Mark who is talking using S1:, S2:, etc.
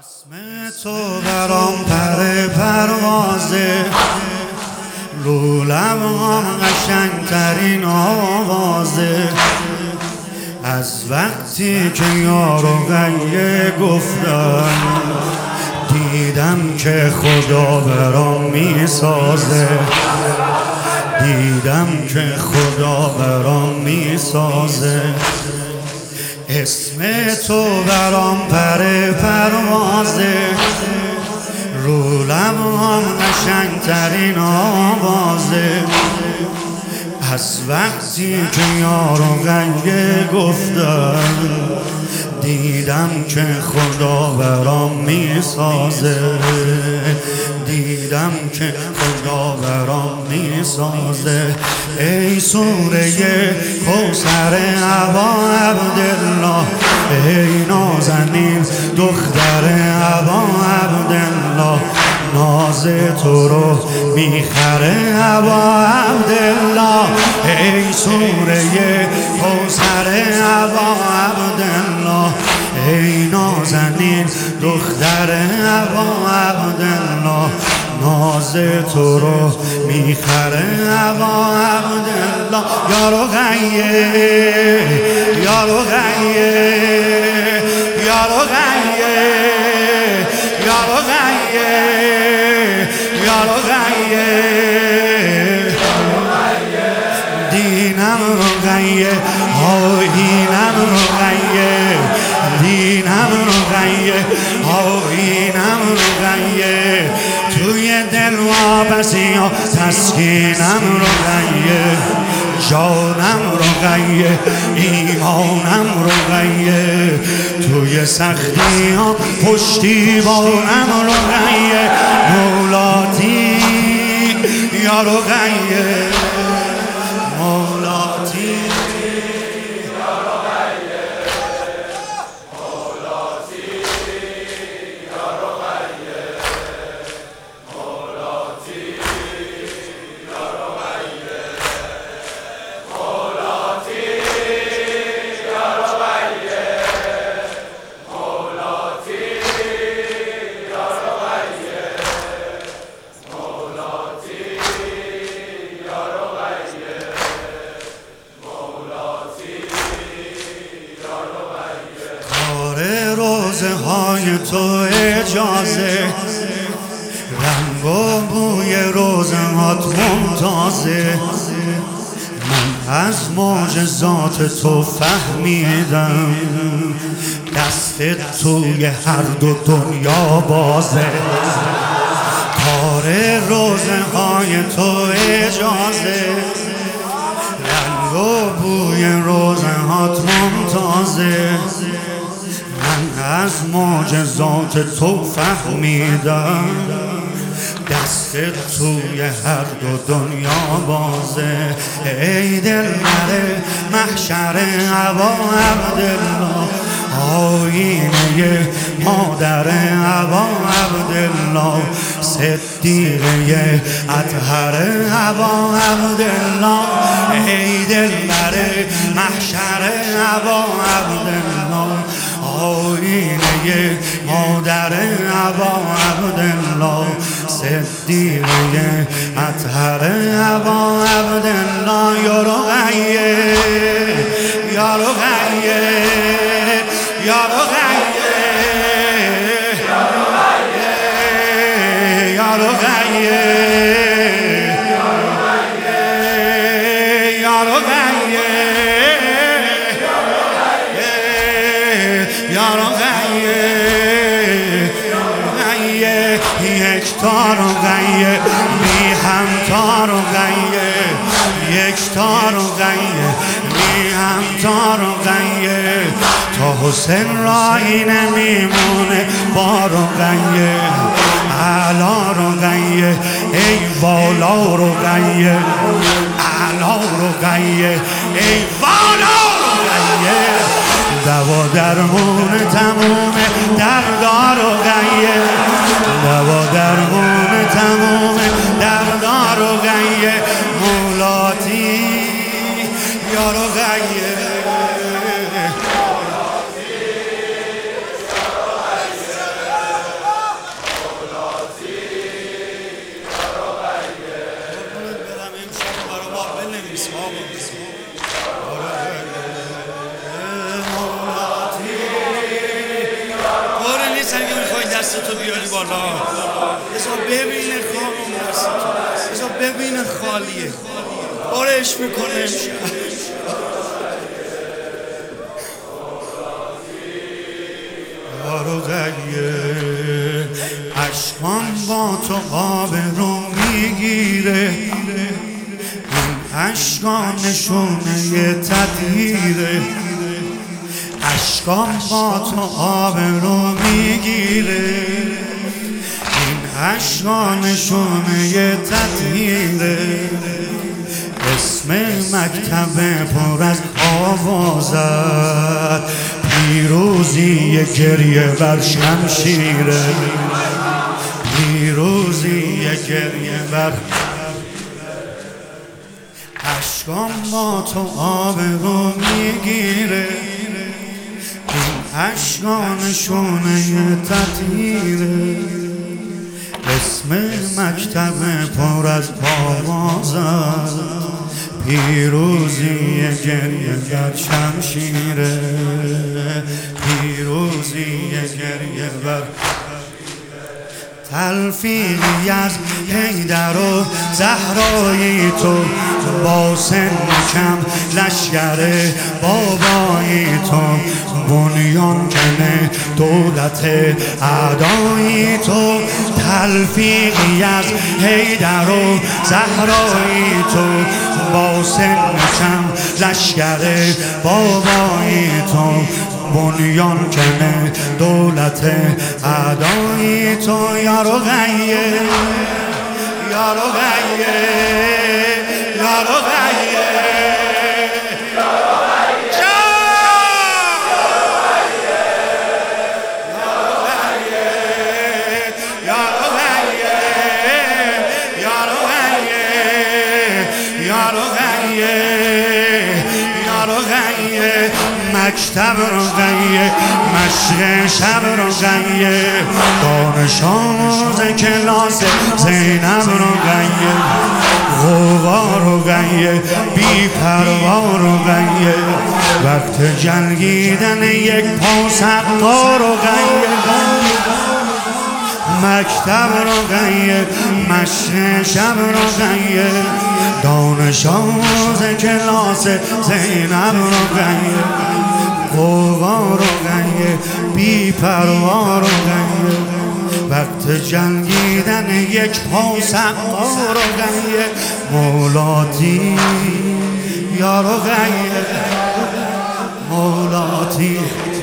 S1: اسم تو برام پر پروازه، رو لبام قشنگترین آوازه. از وقتی که یار و غیه گفتن، دیدم که خدا برام میسازه. دیدم که خدا برام میسازه. اسم تو برام پر پروازه، رو لبام قشنگترین آوازه. از وقتی که یار و غیه گفتن، دیدم که خدا برام میسازه. دیدم که خدا برام میسازه. ای سوره کوثر ابا عبدالله، ای نازنین دختر ابا عبدالله، ناز تو رو میخره ابا عبدالله. ای سوره کوثر ابا عبدالله، ای نازنین دختر ابا عبدالله، ناز تو رو میخره ابا عبدالله. یارو غیه یارو غیه یارو غیه یارو غیه یارو غیه، دینم رو غیه آیینم رو غیه، دینم رو غیه آیینم رو غیه، توی دل وابستی و تسکینم رو غیه، جانم رو غیه ایمانم رو غیه، توی سختی ها پشتیبانم رو غیه. مولاتی یارو غیه مولاتی یارو غیه مولاتی یارو غیه مولاتی یارو غیه مولاتی یارو غیه مولاتی یارو غیه مولاتی یارو غیه مولاتی یارو غیه. کار روزه های تو اجازه، رنگ و بوی روزه هات ممتازه. من از معجزات تو فهمیدم، دست توی هر دو دنیا بازه. کار روزه های تو اجازه، رنگ و بوی روزه هات ممتازه. من از معجزات تو فهمیدم، دست توی هر دو دنیا بازه. ای دلبر محشر ابا عبدالله، آینه مادر ابا عبدالله، صدیقه اطهر ابا عبدالله. ای دلبر محشر ابا عبدالله، آینه مادر ابا عبدالله، صدیقه اطهر ابا عبدالله. یارو غیه یارو غیه یارو غیه یارو غیه یارو غیه یارو غیه غیه یک تارو غیه بی همتارو غیه، یک تارو غیه بی همتارو غیه. تا حسین رایی نمیمونه بارو غیه، علا رو غیه ای والا رو غیه، علا رو غیه ای والا رو غیه. دوا درمون تموم دردار و غیه، دوا درمون تموم دردار و غیه. مولاتی یارو غیه دستتو بیاری بالا، بذار ببینه خانم دستتو، بذار ببینه خالیه، بارش میکنه امشب. یارو غیه عشقان با تو آب رو میگیره، این عشقان نشونه تطهیره، عشقان با تو آب رو میگیره، این عشقان نشونه تطهیره، اسم مکتب پر از آوازت، پیروزی گریه بر شمشیره، پیروزی گریه بر عشقان با تو آب رو میگیره، این عشقان نشونه تطهیره، اسم مکتب پر از آوازت، پیروزی گریه بر شمشیره، پیروزی گریه بر تلفیقی از حیدر و زهرایی تو، با سن کم لشکر بابایی تو، بنیان کنه دولت اعدایی تو، تلفیقی از حیدر و زهرایی تو، با سن کم لشکر بابایی تو، بنیان کنه دولت اعدایی تو. یارو غیه یارو غیه یارو غیه مکتب رو غیه، مشق شب رو غیه، دانش آموز کلاس زینب رو غیه، غوغا رو غیه، بی پروا رو غیه، وقت جنگیدن یک پا سقا رو غیه، مکتب رو غیه، مشق شب رو غیه، دانش آموز کلاس زینب رو غیه، غوغا رو غیه، بی پروا رو غیه، وقت جنگیدن یک پا سقا رو غیه، مولاتی یارو غیه مولاتی